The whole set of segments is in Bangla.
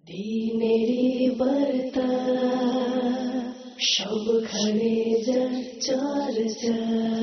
দিনেরি বার্তা সবখানে চর্চা।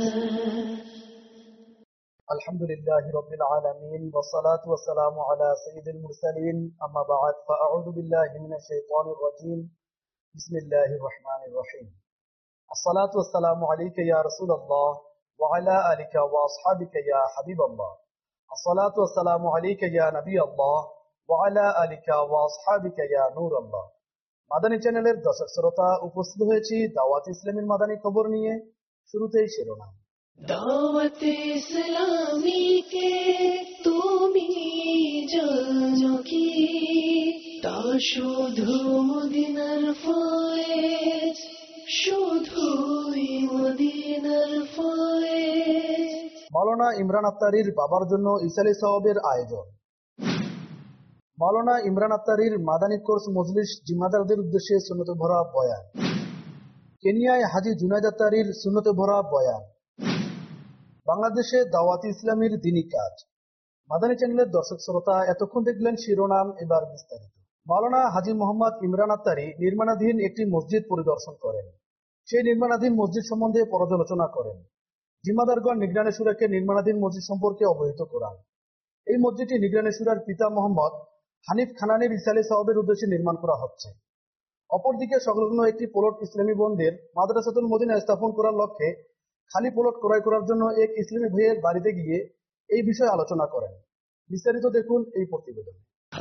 আলহামদুলিল্লাহি রাব্বিল আলামিন ওয়াসসালাতু ওয়াসসালামু আলা সাইয়্যিদিল মুরসালিন আম্মা বা'দ ফাআউযু বিল্লাহি মিনাশ শাইতানির রাজীম বিসমিল্লাহির রহমানির রহিম। আসসালাতু ওয়াসসালামু আলাইকা ইয়া রাসূলুল্লাহ ওয়া আলা আলিকা ওয়া আসহাবিকা ইয়া হাবিবাল্লাহ। আসসালাতু ওয়াসসালামু আলাইকা ইয়া নবিয়াল্লাহ ওয়া আলা আলিকা ওয়া আসহাবিকা ইয়া নূরাল্লাহ। মাদানী চ্যানেলের দর্শক শ্রোতা, উপস্থিত হয়েছি দাওয়াত ইসলামীর মাদানী খবর নিয়ে। শুরুতেই শিরোনাম। দাওয়াত ইসলামী কে তুমি জানো কি? তা শুধু মদিনার ফয়েজ, শুধুই মদিনার ফয়েজ। মাওলানা ইমরান আত্তারীর বাবার জন্য ইসালি সওয়াবের আয়োজন। মাওলানা ইমরান আত্তারীর মাদানী কোর্স মজলিস জিম্মাদারদের উদ্দেশ্যে সুন্নতে ভরা বয়ান। কেনিয়ায় হাজী জুনায়েদ আত্তারীর সুন্নতে ভরা বয়ান। বাংলাদেশে দাওয়াত ইসলামীর দ্বীনী কাজ। মাদানী চ্যানেলের দর্শক শ্রোতা, এতক্ষণ দেখলেন শিরোনাম, এবার বিস্তারিত। মাওলানা হাজী মোহাম্মদ ইমরান আত্তারী নির্মাণাধীন একটি মসজিদ পরিদর্শন করেন। সেই নির্মাণাধীন মসজিদ সম্বন্ধে পর্যালোচনা করেন। জিম্মাদারগণ নিগরানে শুরাকে নির্মাণাধীন মসজিদ সম্পর্কে অবহিত করান। এই মসজিদটি নিগরানে শুরার পিতা মোহাম্মদ হানিফ খানানের ইসালে সাওয়াবের উদ্দেশ্যে নির্মাণ করা হচ্ছে। অপরদিকে সংলগ্ন একটি প্লট ইসলামী বন্ধের মাদ্রাসাতুল মদিনা স্থাপন করার লক্ষ্যে খালি প্লট ক্রয় করার জন্য এক ইসলামী ভাইয়ের বাড়িতে গিয়ে এই বিষয়ে আলোচনা করেন। বিস্তারিত দেখুন এই প্রতিবেদনে।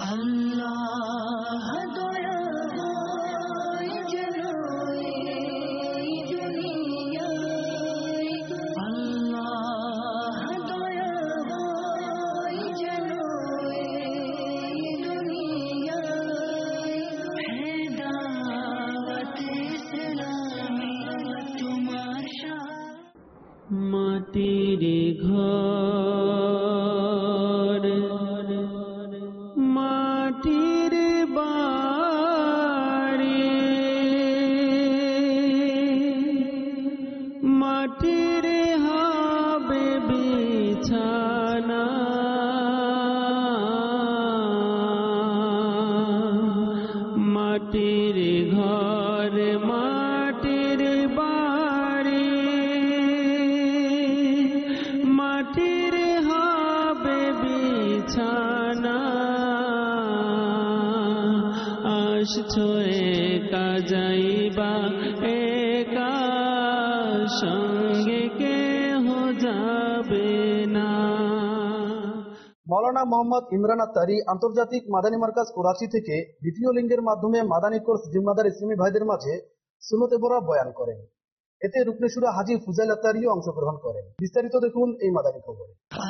মাটির ঘর মাটির বাড়ি, মাটির হবে বিছানা, মাটির ঘর মাটির বাড়ি, মাটির হবে বিছানা। আসছো একা যাইবা একা, সঙ্গে কেহ যাবে না। মাওলানা মোহাম্মদ ইমরান আত্তারী আন্তর্জাতিক মাদানী মার্কাজ করাচি থেকে দ্বিতীয় লিঙ্গের মাধ্যমে মাদানী কোর্স জিম্মাদার ইসলামী ভাইদের মাঝে সুন্নতে ভরা বয়ান করেন। এতে রুকনে শুরা হাজী ফুজাইল আত্তারীও অংশগ্রহণ করেন। বিস্তারিত দেখুন এই মাদানী খবরে।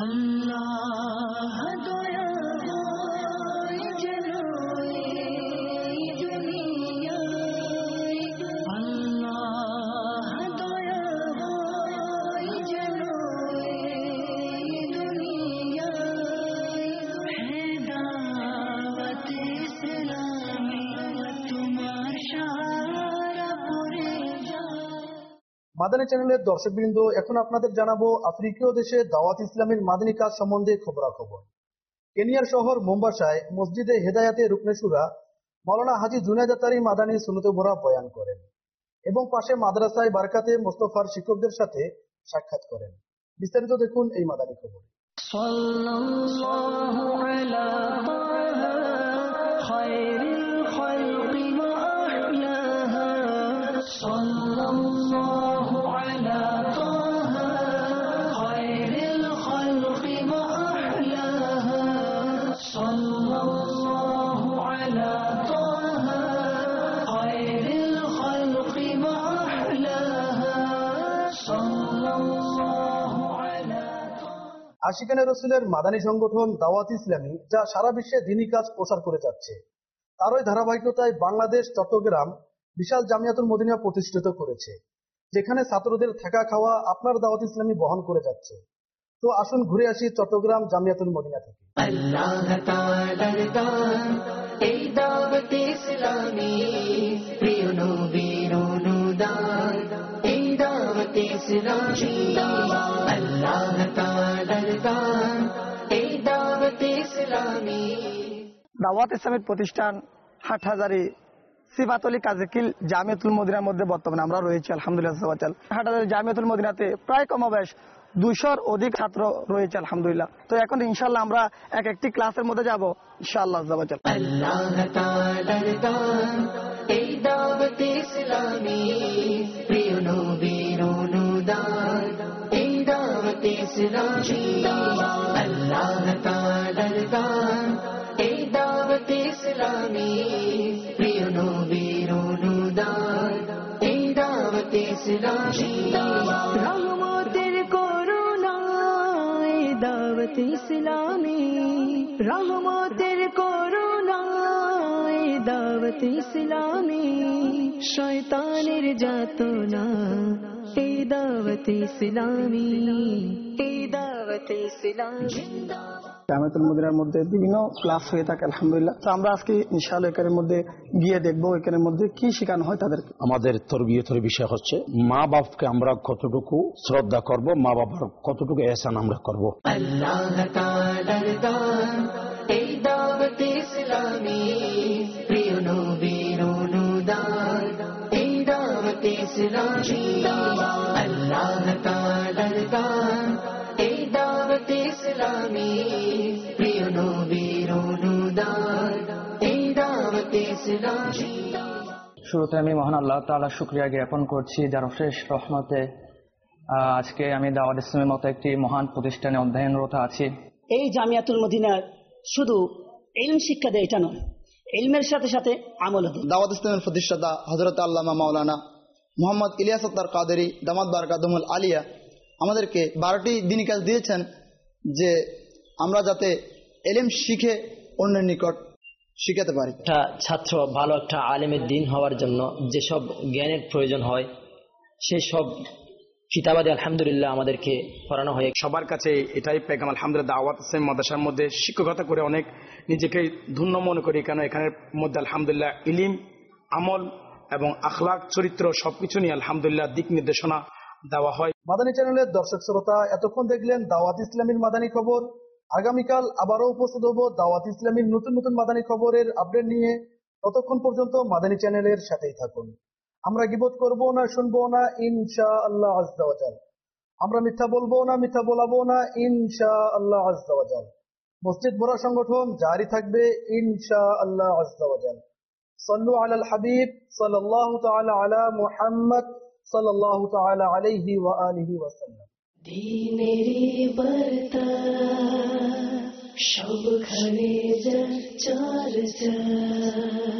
মাদানী চ্যানেলের দর্শকবৃন্দ, এখন আপনাদের জানাবো আফ্রিকীয় দেশে দাওয়াত ইসলামীর মাদানী কাজ সম্বন্ধে খবরাখবর। কেনিয়ার শহর মোম্বাসায় মসজিদে হেদায়াতে রুকনে শুরা মাওলানা হাজী জুনায়েদ আত্তারী মাদানী সুন্নতে ভরা বয়ান করেন এবং পাশে মাদ্রাসায় বারকাতে মোস্তফার শিক্ষকদের সাথে সাক্ষাৎ করেন। বিস্তারিত দেখুন এই মাদানী খবরে। আশিকানে রসুলের মাদানী সংগঠন দাওয়াত ইসলামী, যা সারা বিশ্বে দ্বীনী কাজ প্রসার করে যাচ্ছে, তারই ধারাবাহিকতায় বাংলাদেশ চট্টগ্রাম বিশাল জামিয়াতুল মদিনা প্রতিষ্ঠিত করেছে, যেখানে ছাত্রদের থাকা খাওয়া আপনার দাওয়াত ইসলামী বহন করে যাচ্ছে। তো আসুন ঘুরে আসি চট্টগ্রাম জামিয়াতুল মদিনা থেকে। আল্লাহ তাআলার দান এই দাওয়াত ইসলামী, প্রিয় নবীর অনুদান এই দাওয়াত ইসলামী। আল্লাহ তাআলার দান এই দাওয়াত ইসলামী। দাওয়াত ইসলামের প্রতিষ্ঠান হাটহাজারী সিফাতলি কাজীকিল জামিয়াতুল মদিনার মধ্যে বর্তমানে আমরা রয়েছি আলহামদুলিল্লাহ। হাটহাজারী জামিয়াতুল মদিনাতে প্রায় কমবেশ 200-র অধিক ছাত্র রয়েছে আলহামদুলিল্লাহ। তো এখন ইনশাআল্লাহ আমরা একটি ক্লাসের মধ্যে যাব ইনশাআল্লাহ। আল্লাহ তাআলার দান এই দাওয়াত ইসলামী, প্রিয় নবীর অনুদান এই দাওয়াত ইসলামী। আল্লাহ তাআলার দান এই দাওয়াত ইসলামী, প্রিয় নবীর অনুদান এই দাওয়াত ইসলামী। রহমতের করুণা এই দাওয়াত ইসলামী, রহমতের করুণা এই দাওয়াত ইসলামী। শয়তানের যাতনা এই দাওয়াত ইসলামী, এই দাওয়াত ইসলামী। জামিয়াতুল মদিনার মধ্যে বিভিন্ন ক্লাস হয়ে থাকে আলহামদুলিল্লাহ। তো আমরা আজকে ইনশাআল্লাহ এখানের মধ্যে গিয়ে দেখবো এখানের মধ্যে কি শেখানো হয় তাদেরকে। আমাদের তরবিয়তের বিষয় হচ্ছে মা বাপকে আমরা কতটুকু শ্রদ্ধা করব, মা বাবার কতটুকু এহসান আমরা করব। আল্লাহ তাআলার দান এই দাওয়াত ইসলামী, প্রিয় নবীর অনুদান এই দাওয়াত ইসলামী। আল্লাহ তাআলার দান এই দাওয়াত ইসলামী, প্রিয় নবীর অনুদান এই দাওয়াত ইসলামী। শুরুতে আমি মহান আল্লাহ তাআলার শুকরিয়া জ্ঞাপন করছি, যার অশেষ রহমতে আজকে আমি দাওয়াত ইসলামের মতো একটি মহান প্রতিষ্ঠানে অধ্যয়নরত আছি। এই জামিয়াতুল মদিনার শুধু ইলম শিক্ষা দেয় এটা নয়, ইলমের সাথে সাথে আমলও দেয়। দাওয়াত ইসলামের প্রতিষ্ঠাতা হযরত আল্লামা মাওলানা মুহাম্মদ ইলিয়াস আত্তার কাদেরী দামাত বারাকাতুহুল আলিয়া আমাদেরকে 12টি দিনী কাজ দিয়েছেন, যে আমরা যাতে ইলম শিখে অন্যের নিকট শিখাতে পারি। একটা ছাত্র ভালো একটা আলেমের দিন হওয়ার জন্য যেসব জ্ঞানের প্রয়োজন হয় সেই সব কিতাবাদি আলহামদুলিল্লাহ আমাদেরকে পড়ানো হয়। সবার কাছে এটাই পেগাম আলহামদুলিল্লাহ, দাওয়াত ইসলাম মাদ্রাসার মধ্যে শিক্ষকতা করে অনেক নিজেকে ধন্য মনে করি, কেন এখানের মধ্যে আলহামদুলিল্লাহ ইলিম, আমল এবং আখলাক, চরিত্র সবকিছু নিয়ে আলহামদুলিল্লাহ দিক নির্দেশনা দেওয়া হয়। মাদানী চ্যানেলের দর্শক শ্রোতা, এতক্ষণ দেখলেন দাওয়াত ইসলামীর মাদানী খবর। আগামীকাল আবারও উপস্থিত হব দাওয়াত ইসলামীর নতুন নতুন মাদানী খবরের আপডেট নিয়ে। ততক্ষণ পর্যন্ত মাদানী চ্যানেলের সাথেই থাকুন। আমরা গীবত করব না, শুনবো না ইনশাআল্লাহ আযজা ওয়া জাল। আমরা মিথ্যা বলবো না, মিথ্যা বলাবো না ইনশাআল্লাহ আযজা ওয়া জাল। মসজিদ ভরা সংগঠন জারি থাকবে ইনশাআল্লাহ আযজা ওয়া জাল। সাল্লু আলাল হাবিব সাল্লাল্লাহু তাআলা আলা মুহাম্মদ সাল্লাল্লাহু তাআলা আলাইহি ওয়া আলিহি ওয়া সাল্লাম। দিনেরি বার্তা সবখানে চর্চা